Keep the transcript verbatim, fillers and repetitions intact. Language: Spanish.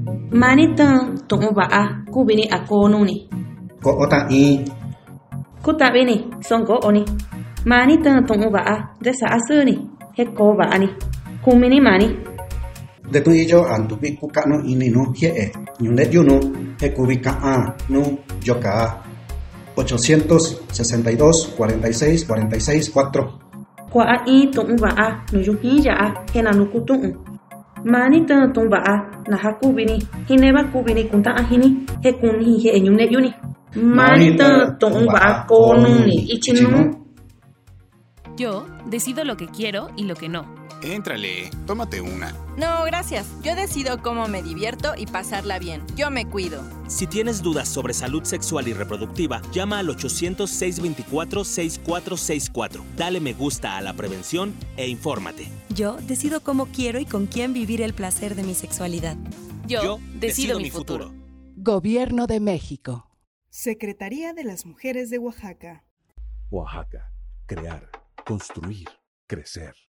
Manita tụng vạ cu bini a cô nu ni. Có ota y. Cu ta bini son go oni. Manita tụng vạ de sa asu ni. He ko vạ ni. Cu mini mani. De tu y yo an tu bi ku ka no ini no hie e. Nyunde yuno he ku bi ka a no yo ka. ochocientos sesenta y dos, cuarenta y seis, cuarenta y seis, cuatro. Qua a i tụng vạ no yu hi ya he na nu ku tụng. Manita tụng vạ na ha cu bini. Hineba cu bini kun ta a hini. He kun hi he nyunde yuni. Manita tụng vạ cô nu ni ichinu. Yo decido lo que quiero y lo que no. Éntrale, tómate una. No, gracias. Yo decido cómo me divierto y pasarla bien. Yo me cuido. Si tienes dudas sobre salud sexual y reproductiva, llama al ochocientos, seiscientos veinticuatro, sesenta y cuatro sesenta y cuatro. Dale me gusta a la prevención e infórmate. Yo decido cómo quiero y con quién vivir el placer de mi sexualidad. Yo, Yo decido, decido mi mi futuro. futuro. Gobierno de México. Secretaría de las Mujeres de Oaxaca. Oaxaca. Crear, construir, crecer.